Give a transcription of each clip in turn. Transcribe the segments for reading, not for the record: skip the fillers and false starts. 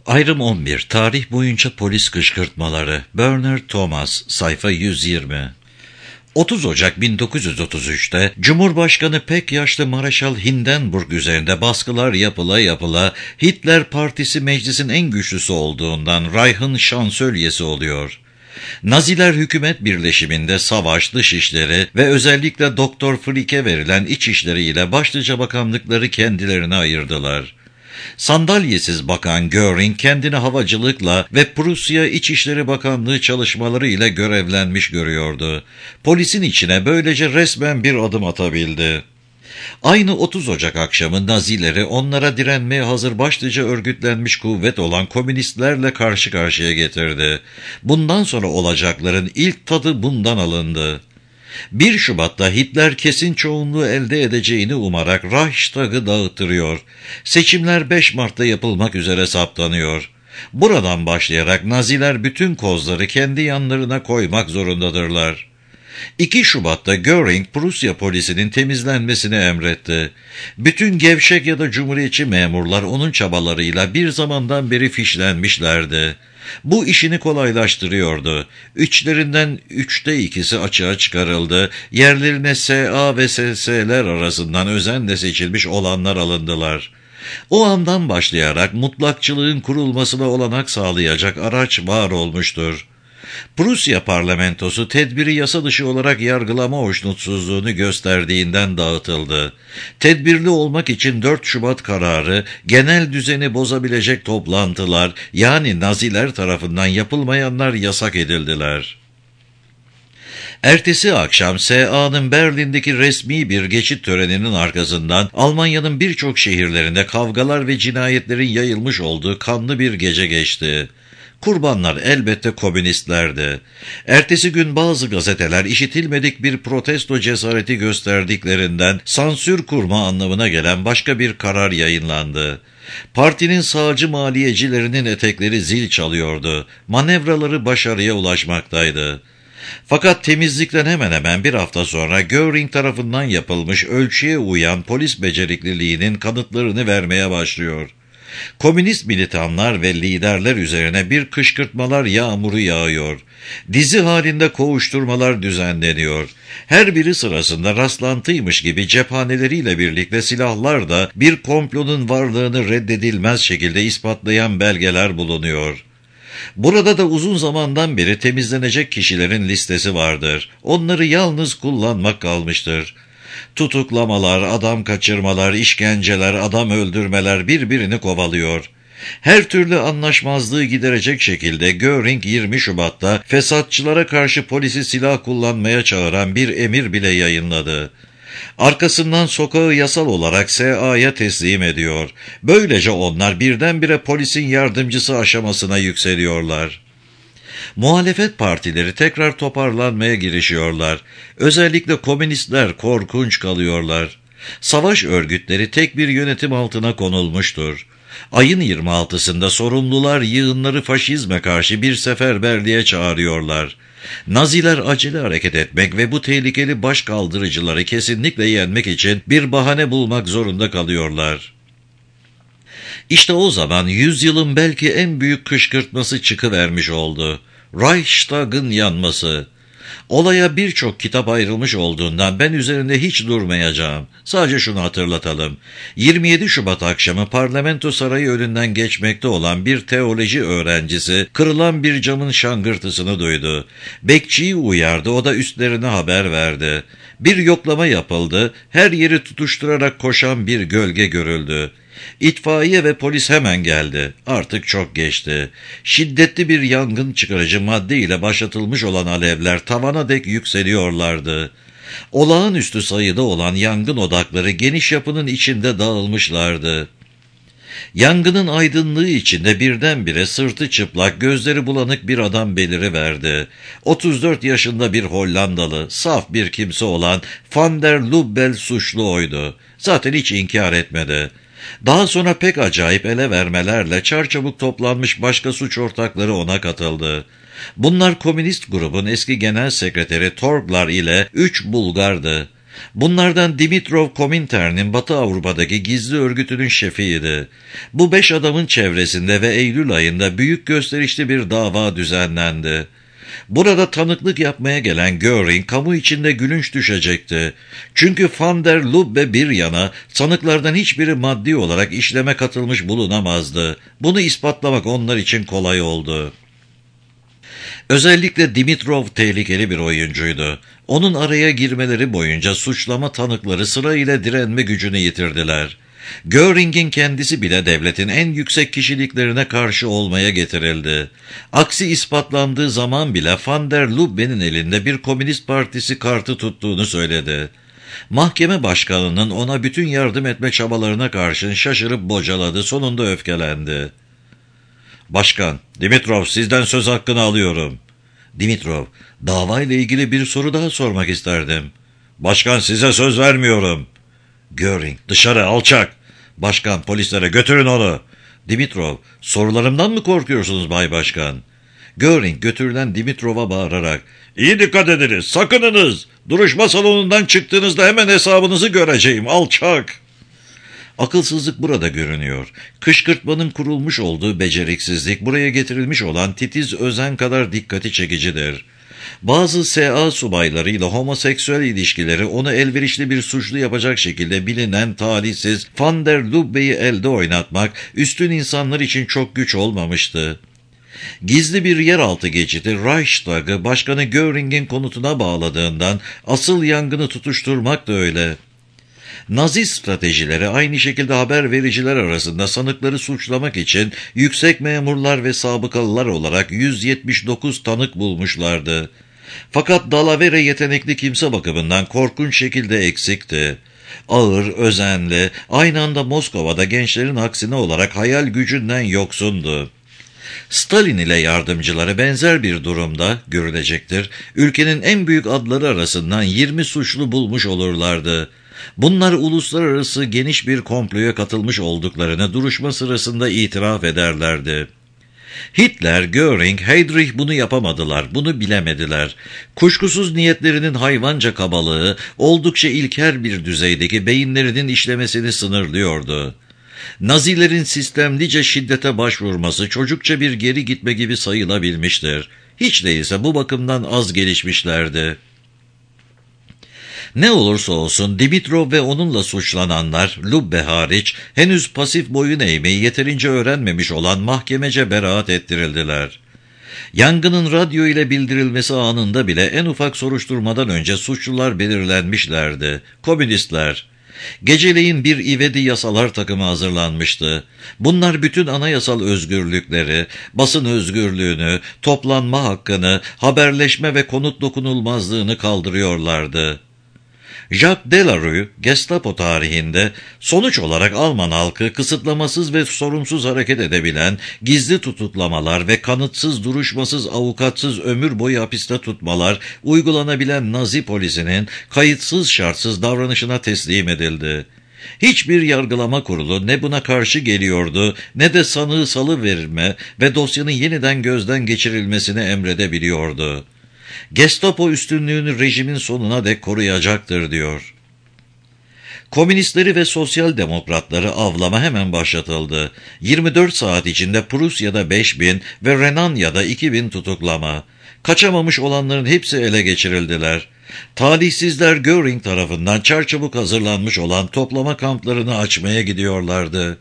Ayrım 11. Tarih boyunca polis kışkırtmaları. Bernard Thomas, sayfa 120. 30 Ocak 1933'te Cumhurbaşkanı pek yaşlı Mareşal Hindenburg üzerinde baskılar yapıla yapıla Hitler Partisi meclisin en güçlüsü olduğundan Reich'ın şansölyesi oluyor. Naziler hükümet birleşiminde savaş, dışişleri ve özellikle Doktor Frick'e verilen iç işleriyle başlıca bakanlıkları kendilerine ayırdılar. Sandalyesiz bakan Göring kendini havacılıkla ve Prusya İçişleri Bakanlığı çalışmaları ile görevlenmiş görüyordu. Polisin içine böylece resmen bir adım atabildi. Aynı 30 Ocak akşamı Nazileri onlara direnmeye hazır başlıca örgütlenmiş kuvvet olan komünistlerle karşı karşıya getirdi. Bundan sonra olacakların ilk tadı bundan alındı. 1 Şubat'ta Hitler kesin çoğunluğu elde edeceğini umarak Reichstag'ı dağıtırıyor. Seçimler 5 Mart'ta yapılmak üzere saptanıyor. Buradan başlayarak Naziler bütün kozları kendi yanlarına koymak zorundadırlar. 2 Şubat'ta Göring, Prusya polisinin temizlenmesini emretti. Bütün gevşek ya da cumhuriyetçi memurlar onun çabalarıyla bir zamandan beri fişlenmişlerdi. Bu işini kolaylaştırıyordu. İçlerinden 3'te 2'si açığa çıkarıldı. Yerlerine SA ve SS'ler arasından özenle seçilmiş olanlar alındılar. O andan başlayarak mutlakçılığın kurulmasına olanak sağlayacak araç var olmuştur. Prusya parlamentosu tedbiri yasa dışı olarak yargılama hoşnutsuzluğunu gösterdiğinden dağıtıldı. Tedbirli olmak için 4 Şubat kararı, genel düzeni bozabilecek toplantılar, yani Naziler tarafından yapılmayanlar yasak edildiler. Ertesi akşam SA'nın Berlin'deki resmi bir geçit töreninin arkasından Almanya'nın birçok şehirlerinde kavgalar ve cinayetlerin yayılmış olduğu kanlı bir gece geçti. Kurbanlar elbette komünistlerdi. Ertesi gün bazı gazeteler işitilmedik bir protesto cesareti gösterdiklerinden sansür kurma anlamına gelen başka bir karar yayınlandı. Partinin sağcı maliyecilerinin etekleri zil çalıyordu. Manevraları başarıya ulaşmaktaydı. Fakat temizlikten hemen hemen bir hafta sonra Göring tarafından yapılmış ölçüye uyan polis becerikliliğinin kanıtlarını vermeye başlıyor. Komünist militanlar ve liderler üzerine bir kışkırtmalar yağmuru yağıyor. Dizi halinde kovuşturmalar düzenleniyor. Her biri sırasında rastlantıymış gibi cephaneleriyle birlikte silahlar da bir komplonun varlığını reddedilmez şekilde ispatlayan belgeler bulunuyor. Burada da uzun zamandan beri temizlenecek kişilerin listesi vardır. Onları yalnız kullanmak kalmıştır. Tutuklamalar, adam kaçırmalar, işkenceler, adam öldürmeler birbirini kovalıyor. Her türlü anlaşmazlığı giderecek şekilde Göring 20 Şubat'ta fesatçılara karşı polisi silah kullanmaya çağıran bir emir bile yayınladı. Arkasından sokağı yasal olarak SA'ya teslim ediyor. Böylece onlar birdenbire polisin yardımcısı aşamasına yükseliyorlar. Muhalefet partileri tekrar toparlanmaya girişiyorlar. Özellikle komünistler korkunç kalıyorlar. Savaş örgütleri tek bir yönetim altına konulmuştur. Ayın 26'sında sorumlular yığınları faşizme karşı bir seferberliğe çağırıyorlar. Naziler acele hareket etmek ve bu tehlikeli başkaldırıcıları kesinlikle yenmek için bir bahane bulmak zorunda kalıyorlar. İşte o zaman yüzyılın belki en büyük kışkırtması çıkıvermiş oldu. Reichstag'ın yanması. Olaya birçok kitap ayrılmış olduğundan ben üzerinde hiç durmayacağım. Sadece şunu hatırlatalım. 27 Şubat akşamı parlamento sarayı önünden geçmekte olan bir teoloji öğrencisi kırılan bir camın şangırtısını duydu. Bekçiyi uyardı, o da üstlerine haber verdi. Bir yoklama yapıldı, her yeri tutuşturarak koşan bir gölge görüldü. İtfaiye ve polis hemen geldi. Artık çok geçti. Şiddetli bir yangın çıkarıcı madde ile başlatılmış olan alevler tavana dek yükseliyorlardı. Olağanüstü sayıda olan yangın odakları geniş yapının içinde dağılmışlardı. Yangının aydınlığı içinde birdenbire sırtı çıplak, gözleri bulanık bir adam beliriverdi. 34 yaşında bir Hollandalı, saf bir kimse olan Van der Lubbel suçlu oydu. Zaten hiç inkar etmedi. Daha sonra pek acayip ele vermelerle çarçabuk toplanmış başka suç ortakları ona katıldı. Bunlar komünist grubun eski genel sekreteri Torglar ile 3 Bulgardı. Bunlardan Dimitrov Komintern'in Batı Avrupa'daki gizli örgütünün şefiydi. Bu 5 adamın çevresinde ve Eylül ayında büyük gösterişli bir dava düzenlendi. Burada tanıklık yapmaya gelen Göring kamu içinde gülünç düşecekti. Çünkü Van der Lubbe bir yana sanıklardan hiçbiri maddi olarak işleme katılmış bulunamazdı. Bunu ispatlamak onlar için kolay oldu. Özellikle Dimitrov tehlikeli bir oyuncuydu. Onun araya girmeleri boyunca suçlama tanıkları sırayla direnme gücünü yitirdiler. Göring'in kendisi bile devletin en yüksek kişiliklerine karşı olmaya getirildi. Aksi ispatlandığı zaman bile Van der Lubbe'nin elinde bir komünist partisi kartı tuttuğunu söyledi. Mahkeme başkanının ona bütün yardım etme çabalarına karşın şaşırıp bocaladı, sonunda öfkelendi. "Başkan, Dimitrov, sizden söz hakkını alıyorum." Dimitrov, davayla ilgili bir soru daha sormak isterdim. "Başkan, size söz vermiyorum." Göring, "Dışarı, alçak." Başkan, "Polislere götürün onu." Dimitrov, "Sorularımdan mı korkuyorsunuz Bay Başkan?" Göring, götürülen Dimitrov'a bağırarak, "İyi dikkat ediniz, sakınınız. Duruşma salonundan çıktığınızda hemen hesabınızı göreceğim, alçak." Akılsızlık burada görünüyor. Kışkırtmanın kurulmuş olduğu beceriksizlik buraya getirilmiş olan titiz özen kadar dikkati çekicidir. Bazı SA subaylarıyla homoseksüel ilişkileri onu elverişli bir suçlu yapacak şekilde bilinen talihsiz Van der Lubbe'yi elde oynatmak üstün insanlar için çok güç olmamıştı. Gizli bir yeraltı geçidi Reichstag'ı Başkanı Göring'in konutuna bağladığından asıl yangını tutuşturmak da öyle. Nazi stratejileri aynı şekilde haber vericiler arasında sanıkları suçlamak için yüksek memurlar ve sabıkalılar olarak 179 tanık bulmuşlardı. Fakat Dalavere yetenekli kimse bakımından korkunç şekilde eksikti. Ağır, özenli, aynı anda Moskova'da gençlerin aksine olarak hayal gücünden yoksundu. Stalin ile yardımcıları benzer bir durumda görülecektir. Ülkenin en büyük adları arasından 20 suçlu bulmuş olurlardı. Bunlar uluslararası geniş bir komploya katılmış olduklarını duruşma sırasında itiraf ederlerdi. Hitler, Göring, Heydrich bunu yapamadılar, bunu bilemediler. Kuşkusuz niyetlerinin hayvanca kabalığı, oldukça ilkel bir düzeydeki beyinlerinin işlemesini sınırlıyordu. Nazilerin sistemlice şiddete başvurması çocukça bir geri gitme gibi sayılabilmiştir. Hiç değilse bu bakımdan az gelişmişlerdi. Ne olursa olsun Dimitrov ve onunla suçlananlar, Lubbe hariç, henüz pasif boyun eğmeyi yeterince öğrenmemiş olan mahkemece beraat ettirildiler. Yangının radyo ile bildirilmesi anında bile en ufak soruşturmadan önce suçlular belirlenmişlerdi. Komünistler. Geceleyin bir ivedi yasalar takımı hazırlanmıştı. Bunlar bütün anayasal özgürlükleri, basın özgürlüğünü, toplanma hakkını, haberleşme ve konut dokunulmazlığını kaldırıyorlardı. Jacques Delarue, Gestapo tarihinde sonuç olarak Alman halkı kısıtlamasız ve sorumsuz hareket edebilen, gizli tutuklamalar ve kanıtsız, duruşmasız, avukatsız ömür boyu hapiste tutmalar uygulanabilen Nazi polisinin kayıtsız şartsız davranışına teslim edildi. Hiçbir yargılama kurulu ne buna karşı geliyordu ne de sanığı salıverme ve dosyanın yeniden gözden geçirilmesini emredebiliyordu. Gestapo üstünlüğünü rejimin sonuna dek koruyacaktır diyor. Komünistleri ve sosyal demokratları avlama hemen başlatıldı. 24 saat içinde Prusya'da 5.000 ve Renanya'da 2.000 tutuklama. Kaçamamış olanların hepsi ele geçirildiler. Talihsizler Göring tarafından çarçabuk hazırlanmış olan toplama kamplarını açmaya gidiyorlardı.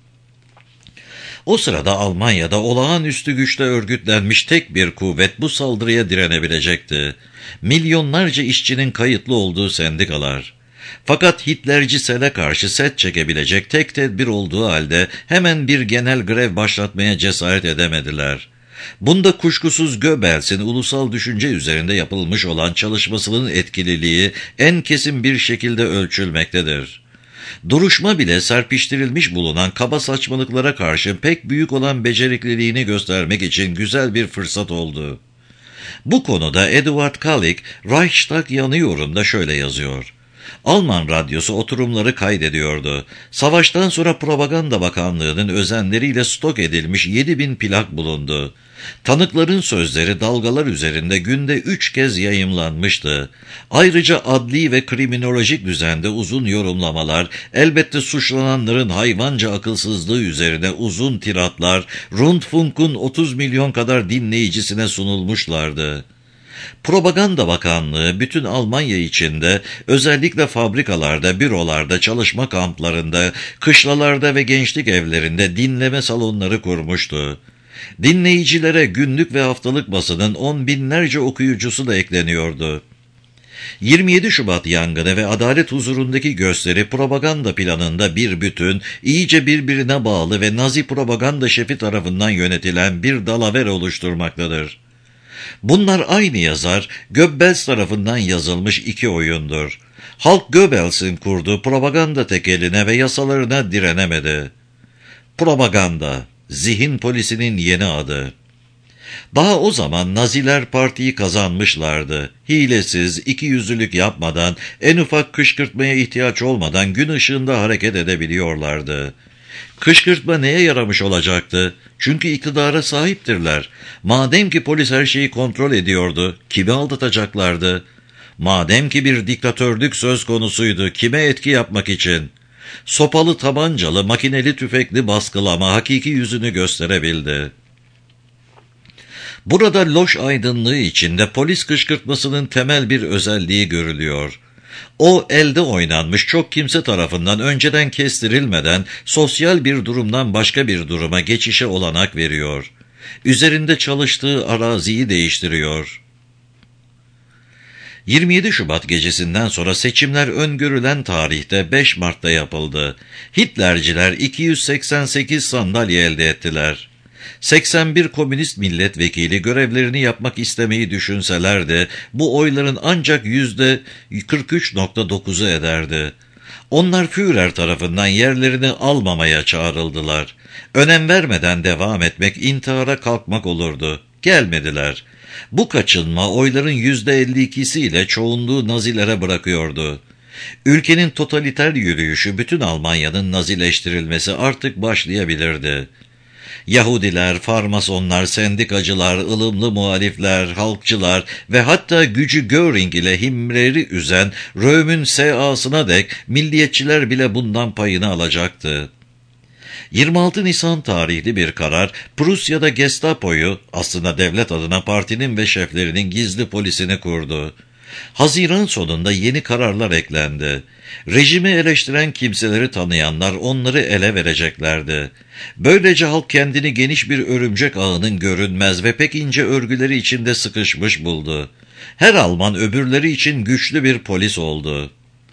O sırada Almanya'da olağanüstü güçle örgütlenmiş tek bir kuvvet bu saldırıya direnebilecekti. Milyonlarca işçinin kayıtlı olduğu sendikalar. Fakat Hitlerci sele karşı set çekebilecek tek tedbir olduğu halde hemen bir genel grev başlatmaya cesaret edemediler. Bunda kuşkusuz Goebbels'in ulusal düşünce üzerinde yapılmış olan çalışmasının etkililiği en kesin bir şekilde ölçülmektedir. Duruşma bile serpiştirilmiş bulunan kaba saçmalıklara karşı pek büyük olan becerikliliğini göstermek için güzel bir fırsat oldu. Bu konuda Eduard Kallik, Reichstag yanıyorum'da şöyle yazıyor. Alman radyosu oturumları kaydediyordu. Savaştan sonra Propaganda Bakanlığı'nın özenleriyle stok edilmiş 7.000 plak bulundu. Tanıkların sözleri dalgalar üzerinde günde 3 kez yayımlanmıştı. Ayrıca adli ve kriminolojik düzende uzun yorumlamalar, elbette suçlananların hayvanca akılsızlığı üzerine uzun tiratlar, Rundfunk'un 30 milyon kadar dinleyicisine sunulmuşlardı. Propaganda Bakanlığı bütün Almanya içinde, özellikle fabrikalarda, bürolarda, çalışma kamplarında, kışlalarda ve gençlik evlerinde dinleme salonları kurmuştu. Dinleyicilere günlük ve haftalık basının 10 binlerce okuyucusu da ekleniyordu. 27 Şubat yangını ve adalet huzurundaki gösteri propaganda planında bir bütün, iyice birbirine bağlı ve Nazi propaganda şefi tarafından yönetilen bir dalaver oluşturmaktadır. Bunlar aynı yazar, Goebbels tarafından yazılmış iki oyundur. Halk Goebbels'in kurduğu propaganda tekeline ve yasalarına direnemedi. Propaganda, zihin polisinin yeni adı. Daha o zaman Naziler partiyi kazanmışlardı. Hilesiz, ikiyüzlülük yapmadan, en ufak kışkırtmaya ihtiyaç olmadan gün ışığında hareket edebiliyorlardı. Kışkırtma neye yaramış olacaktı? Çünkü iktidara sahiptirler. Madem ki polis her şeyi kontrol ediyordu, kimi aldatacaklardı? Madem ki bir diktatörlük söz konusuydu, kime etki yapmak için? Sopalı, tabancalı, makineli tüfekli baskılama hakiki yüzünü gösterebildi. Burada loş aydınlığı içinde polis kışkırtmasının temel bir özelliği görülüyor. O elde oynanmış çok kimse tarafından önceden kestirilmeden sosyal bir durumdan başka bir duruma geçişe olanak veriyor. Üzerinde çalıştığı araziyi değiştiriyor. 27 Şubat gecesinden sonra seçimler öngörülen tarihte 5 Mart'ta yapıldı. Hitlerciler 288 sandalye elde ettiler. 81 komünist milletvekili görevlerini yapmak istemeyi düşünseler de bu oyların ancak %43.9'u ederdi. Onlar Führer tarafından yerlerini almamaya çağrıldılar. Önem vermeden devam etmek intihara kalkmak olurdu. Gelmediler. Bu kaçınma oyların %52'siyle çoğunluğu Nazilere bırakıyordu. Ülkenin totaliter yürüyüşü, bütün Almanya'nın Nazileştirilmesi artık başlayabilirdi. Yahudiler, farmasonlar, sendikacılar, ılımlı muhalifler, halkçılar ve hatta gücü Göring ile Himmler'i üzen Röhm'ün SA'sına dek milliyetçiler bile bundan payını alacaktı. 26 Nisan tarihli bir karar, Prusya'da Gestapo'yu, aslında devlet adına partinin ve şeflerinin gizli polisini kurdu. Haziran sonunda yeni kararlar eklendi. Rejimi eleştiren kimseleri tanıyanlar onları ele vereceklerdi. Böylece halk kendini geniş bir örümcek ağının görünmez ve pek ince örgüleri içinde sıkışmış buldu. Her Alman öbürleri için güçlü bir polis oldu.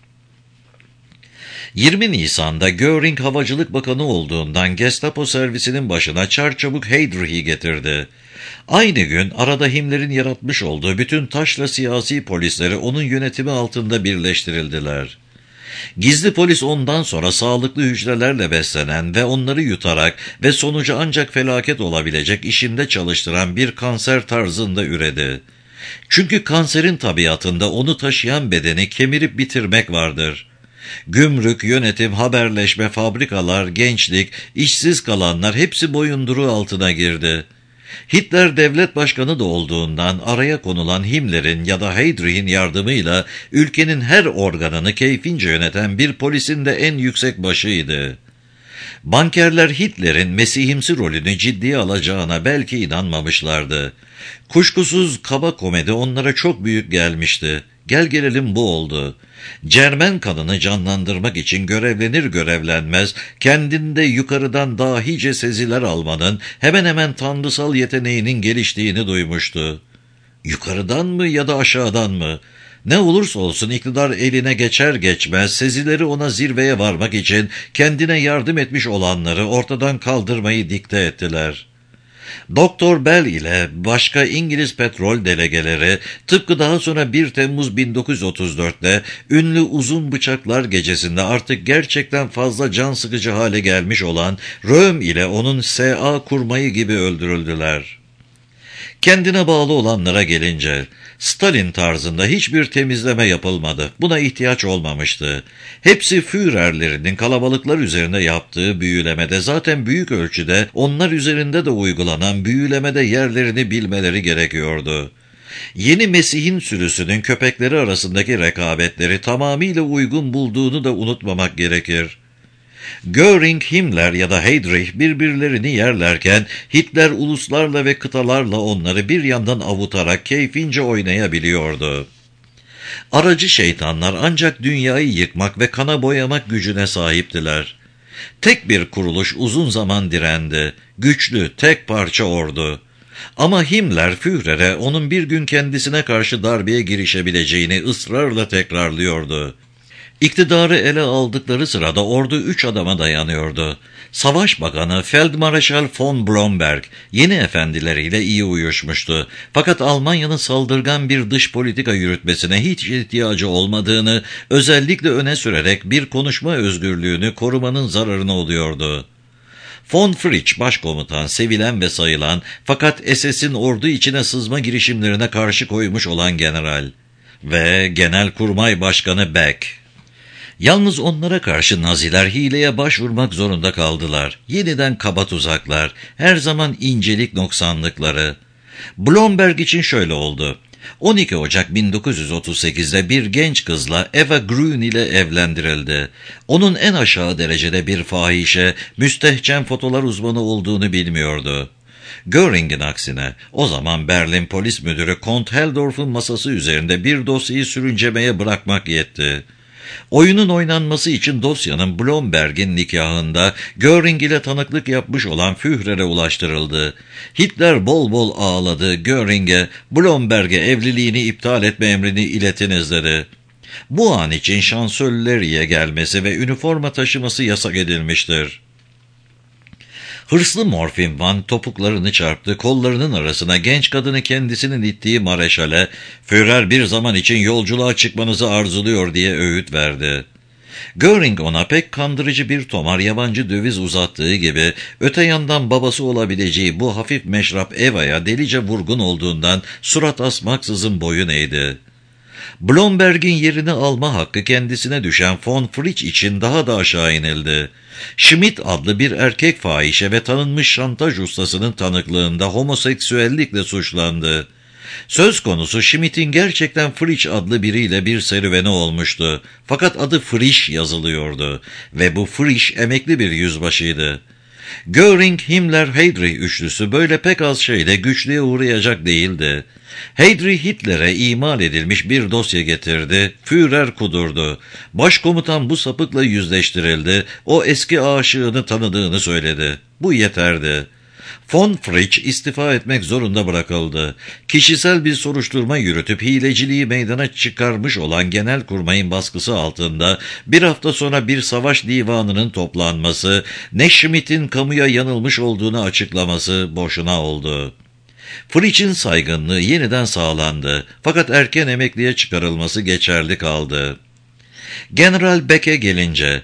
20 Nisan'da Göring Havacılık Bakanı olduğundan Gestapo servisinin başına çarçabuk Heydrich'i getirdi. Aynı gün arada Himmler'in yaratmış olduğu bütün taşra siyasi polisleri onun yönetimi altında birleştirildiler. Gizli polis ondan sonra sağlıklı hücrelerle beslenen ve onları yutarak ve sonucu ancak felaket olabilecek işinde çalıştıran bir kanser tarzında üredi. Çünkü kanserin tabiatında onu taşıyan bedeni kemirip bitirmek vardır. Gümrük, yönetim, haberleşme, fabrikalar, gençlik, işsiz kalanlar hepsi boyunduruğu altına girdi. Hitler devlet başkanı da olduğundan araya konulan Himmler'in ya da Heydrich'in yardımıyla ülkenin her organını keyfince yöneten bir polisin de en yüksek başıydı. Bankerler Hitler'in mesihimsi rolünü ciddiye alacağına belki inanmamışlardı. Kuşkusuz kaba komedi onlara çok büyük gelmişti. Gel gelelim bu oldu. Cermen kanını canlandırmak için görevlenir görevlenmez kendinde yukarıdan dahice seziler almanın hemen hemen tanrısal yeteneğinin geliştiğini duymuştu. Yukarıdan mı ya da aşağıdan mı? Ne olursa olsun iktidar eline geçer geçmez sezileri ona zirveye varmak için kendine yardım etmiş olanları ortadan kaldırmayı dikte ettiler. Doktor Bell ile başka İngiliz petrol delegeleri tıpkı daha sonra 1 Temmuz 1934'te ünlü uzun bıçaklar gecesinde artık gerçekten fazla can sıkıcı hale gelmiş olan Röhm ile onun SA kurmayı gibi öldürüldüler. Kendine bağlı olanlara gelince, Stalin tarzında hiçbir temizleme yapılmadı. Buna ihtiyaç olmamıştı. Hepsi Führerlerinin kalabalıklar üzerinde yaptığı büyülemede, zaten büyük ölçüde onlar üzerinde de uygulanan büyülemede yerlerini bilmeleri gerekiyordu. Yeni Mesih'in sürüsünün köpekleri arasındaki rekabetleri tamamıyla uygun bulduğunu da unutmamak gerekir. Göring, Himmler ya da Heydrich birbirlerini yerlerken Hitler uluslarla ve kıtalarla onları bir yandan avutarak keyfince oynayabiliyordu. Aracı şeytanlar ancak dünyayı yıkmak ve kana boyamak gücüne sahiptiler. Tek bir kuruluş uzun zaman direndi. Güçlü, tek parça ordu. Ama Himmler Führer'e onun bir gün kendisine karşı darbeye girişebileceğini ısrarla tekrarlıyordu. İktidarı ele aldıkları sırada ordu 3 adama dayanıyordu. Savaş Bakanı Feldmarschall von Blomberg yeni efendileriyle iyi uyuşmuştu. Fakat Almanya'nın saldırgan bir dış politika yürütmesine hiç ihtiyacı olmadığını özellikle öne sürerek bir konuşma özgürlüğünü korumanın zararına oluyordu. Von Fritsch başkomutan, sevilen ve sayılan fakat SS'in ordu içine sızma girişimlerine karşı koymuş olan general ve Genelkurmay Başkanı Beck. Yalnız onlara karşı Naziler hileye başvurmak zorunda kaldılar. Yeniden kaba tuzaklar, her zaman incelik noksanlıkları. Blomberg için şöyle oldu. 12 Ocak 1938'de bir genç kızla Eva Grün ile evlendirildi. Onun en aşağı derecede bir fahişe, müstehcen fotolar uzmanı olduğunu bilmiyordu. Göring'in aksine o zaman Berlin Polis Müdürü Kont Helldorf'un masası üzerinde bir dosyayı sürüncemeye bırakmak yetti. Oyunun oynanması için dosyanın Blomberg'in nikahında Göring ile tanıklık yapmış olan Führer'e ulaştırıldı. Hitler bol bol ağladı. Göring'e, Blomberg'e evliliğini iptal etme emrini iletiniz dedi. Bu an için şansölyeriye gelmesi ve üniforma taşıması yasak edilmiştir. Hırslı Morfin Van topuklarını çarptı, kollarının arasına genç kadını kendisinin ittiği Mareşal'e, "Führer bir zaman için yolculuğa çıkmanızı arzuluyor" diye öğüt verdi. Göring ona pek kandırıcı bir tomar yabancı döviz uzattığı gibi, öte yandan babası olabileceği bu hafif meşrap Eva'ya delice vurgun olduğundan surat asmaksızın boyun eğdi. Blomberg'in yerini alma hakkı kendisine düşen von Fritsch için daha da aşağı inildi. Schmidt adlı bir erkek fahişe ve tanınmış şantaj ustasının tanıklığında homoseksüellikle suçlandı. Söz konusu Schmidt'in gerçekten Fritsch adlı biriyle bir serüveni olmuştu. Fakat adı Frisch yazılıyordu ve bu Frisch emekli bir yüzbaşıydı. Göring, Himmler, Heydrich üçlüsü böyle pek az şeyde güçlüğe uğrayacak değildi. Heydrich Hitler'e imal edilmiş bir dosya getirdi. Führer kudurdu. Başkomutan bu sapıkla yüzleştirildi. O eski aşığını tanıdığını söyledi. Bu yeterdi. Von Fritsch istifa etmek zorunda bırakıldı. Kişisel bir soruşturma yürütüp hileciliği meydana çıkarmış olan Genelkurmay'ın baskısı altında bir hafta sonra bir savaş divanının toplanması, ne Schmidt'in kamuya yanılmış olduğunu açıklaması boşuna oldu. Fritsch'in saygınlığı yeniden sağlandı fakat erken emekliye çıkarılması geçerli kaldı. General Beck'e gelince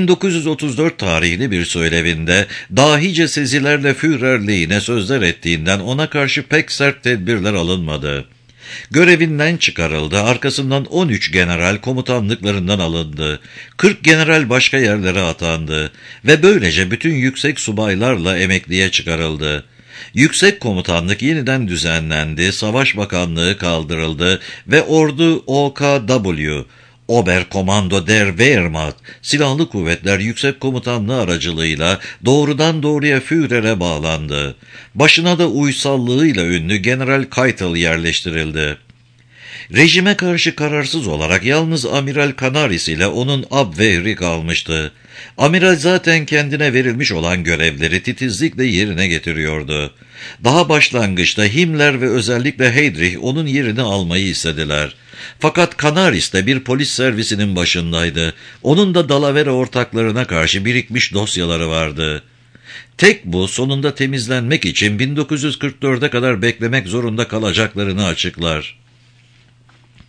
1934 tarihli bir söylevinde dahice sezilerle Führer lehine sözler ettiğinden ona karşı pek sert tedbirler alınmadı. Görevinden çıkarıldı, arkasından 13 general komutanlıklarından alındı, 40 general başka yerlere atandı ve böylece bütün yüksek subaylarla emekliye çıkarıldı. Yüksek komutanlık yeniden düzenlendi, Savaş Bakanlığı kaldırıldı ve ordu OKW, Oberkommando der Wehrmacht, Silahlı Kuvvetler Yüksek Komutanlığı aracılığıyla doğrudan doğruya Führer'e bağlandı. Başına da uysallığıyla ünlü General Keitel yerleştirildi. Rejime karşı kararsız olarak yalnız Amiral Canaris ile onun Abwehri kalmıştı. Amiral zaten kendine verilmiş olan görevleri titizlikle yerine getiriyordu. Daha başlangıçta Himmler ve özellikle Heydrich onun yerini almayı istediler. Fakat Canaris de bir polis servisinin başındaydı. Onun da Dalavera ortaklarına karşı birikmiş dosyaları vardı. Tek bu sonunda temizlenmek için 1944'e kadar beklemek zorunda kalacaklarını açıklar.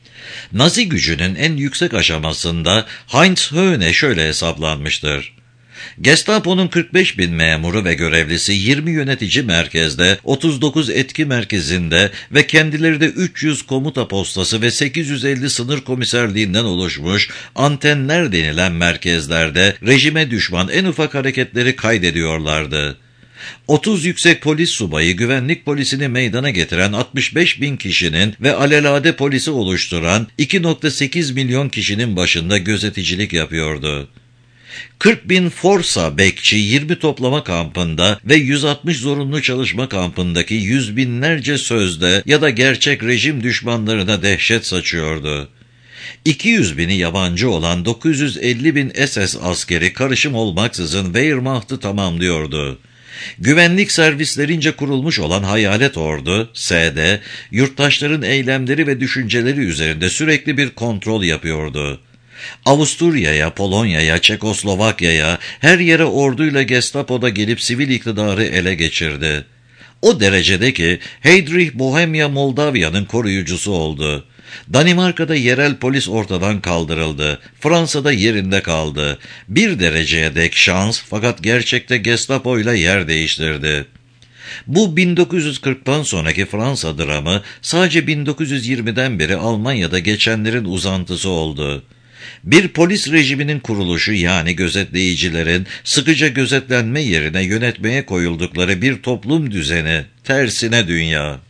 Nazi gücünün en yüksek aşamasında Heinz Höhne şöyle hesaplanmıştır. Gestapo'nun 45 bin memuru ve görevlisi 20 yönetici merkezde, 39 etki merkezinde ve kendileri de 300 komuta postası ve 850 sınır komiserliğinden oluşmuş antenler denilen merkezlerde rejime düşman en ufak hareketleri kaydediyorlardı. 30 yüksek polis subayı güvenlik polisini meydana getiren 65 bin kişinin ve alelade polisi oluşturan 2,8 milyon kişinin başında gözeticilik yapıyordu. 40 bin forsa bekçi 20 toplama kampında ve 160 zorunlu çalışma kampındaki yüz binlerce sözde ya da gerçek rejim düşmanlarına dehşet saçıyordu. 200 bini yabancı olan 950 bin SS askeri karışım olmaksızın Wehrmacht'ı tamamlıyordu. Güvenlik servislerince kurulmuş olan Hayalet Ordu, SD, yurttaşların eylemleri ve düşünceleri üzerinde sürekli bir kontrol yapıyordu. Avusturya'ya, Polonya'ya, Çekoslovakya'ya, her yere orduyla Gestapo'da gelip sivil iktidarı ele geçirdi. O derecede ki Heydrich Bohemya Moldavya'nın koruyucusu oldu. Danimarka'da yerel polis ortadan kaldırıldı. Fransa'da yerinde kaldı. Bir dereceye dek şans fakat gerçekte Gestapo ile yer değiştirdi. Bu 1940'tan sonraki Fransa dramı sadece 1920'den beri Almanya'da geçenlerin uzantısı oldu. Bir polis rejiminin kuruluşu yani gözetleyicilerin sıkıca gözetlenme yerine yönetmeye koyuldukları bir toplum düzeni, tersine dünya.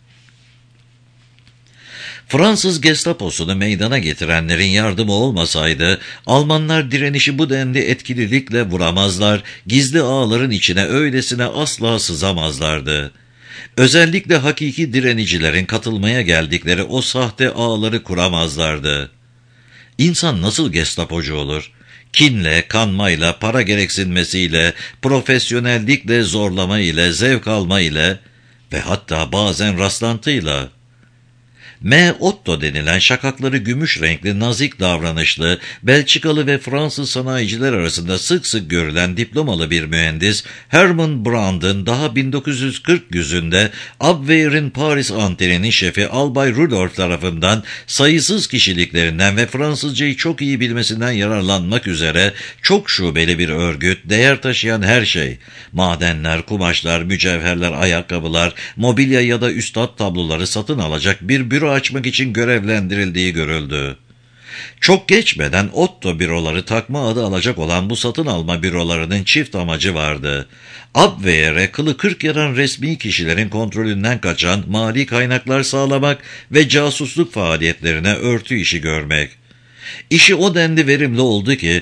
Fransız Gestapo'sunu meydana getirenlerin yardımı olmasaydı, Almanlar direnişi bu denli etkililikle vuramazlar, gizli ağların içine öylesine asla sızamazlardı. Özellikle hakiki direnicilerin katılmaya geldikleri o sahte ağları kuramazlardı. İnsan nasıl Gestapocu olur? Kinle, kanmayla, para gereksinmesiyle, profesyonellikle, zorlama ile, zevk alma ile ve hatta bazen rastlantıyla. M. Otto denilen şakakları gümüş renkli, nazik davranışlı, Belçikalı ve Fransız sanayiciler arasında sık sık görülen diplomalı bir mühendis, Herman Brand'ın daha 1940 güzünde Abwehr'in Paris anteninin şefi Albay Rudolph tarafından sayısız kişiliklerinden ve Fransızcayı çok iyi bilmesinden yararlanmak üzere çok şubeli bir örgüt, değer taşıyan her şey, madenler, kumaşlar, mücevherler, ayakkabılar, mobilya ya da üstad tabloları satın alacak bir büro açmak için görevlendirildiği görüldü. Çok geçmeden Otto büroları takma adı alacak olan bu satın alma bürolarının çift amacı vardı. Abwehr'e kılı kırk yaran resmi kişilerin kontrolünden kaçan mali kaynaklar sağlamak ve casusluk faaliyetlerine örtü işi görmek. İşi o denli verimli oldu ki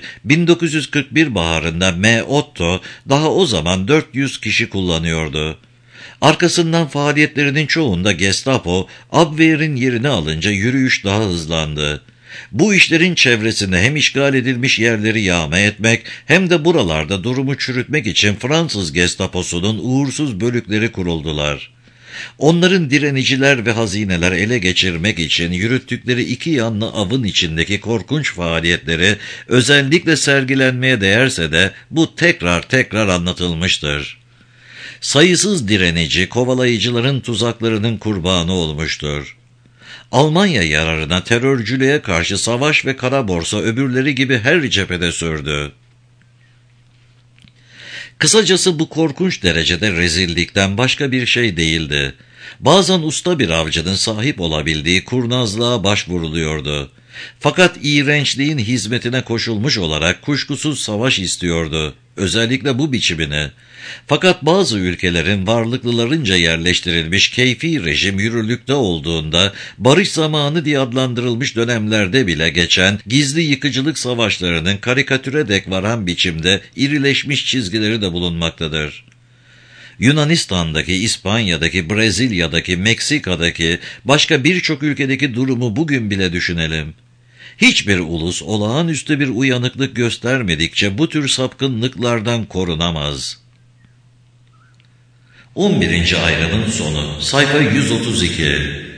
1941 baharında M. Otto daha o zaman 400 kişi kullanıyordu. Arkasından faaliyetlerinin çoğunda Gestapo, Abwehr'in yerini alınca yürüyüş daha hızlandı. Bu işlerin çevresinde hem işgal edilmiş yerleri yağma etmek hem de buralarda durumu çürütmek için Fransız Gestapo'sunun uğursuz bölükleri kuruldular. Onların direniciler ve hazineler ele geçirmek için yürüttükleri iki yanlı avın içindeki korkunç faaliyetleri özellikle sergilenmeye değerse de bu tekrar anlatılmıştır. Sayısız direnici, kovalayıcıların tuzaklarının kurbanı olmuştur. Almanya yararına terörcülüğe karşı savaş ve kara borsa öbürleri gibi her cephede sürdü. Kısacası bu korkunç derecede rezillikten başka bir şey değildi. Bazen usta bir avcının sahip olabildiği kurnazlığa başvuruluyordu. Fakat iğrençliğin hizmetine koşulmuş olarak kuşkusuz savaş istiyordu. Özellikle bu biçimini. Fakat bazı ülkelerin varlıklılarınca yerleştirilmiş keyfi rejim yürürlükte olduğunda barış zamanı diye adlandırılmış dönemlerde bile geçen gizli yıkıcılık savaşlarının karikatüre dek varan biçimde irileşmiş çizgileri de bulunmaktadır. Yunanistan'daki, İspanya'daki, Brezilya'daki, Meksika'daki, başka birçok ülkedeki durumu bugün bile düşünelim. Hiçbir ulus olağanüstü bir uyanıklık göstermedikçe bu tür sapkınlıklardan korunamaz. 11. ayrımın sonu, sayfa 132.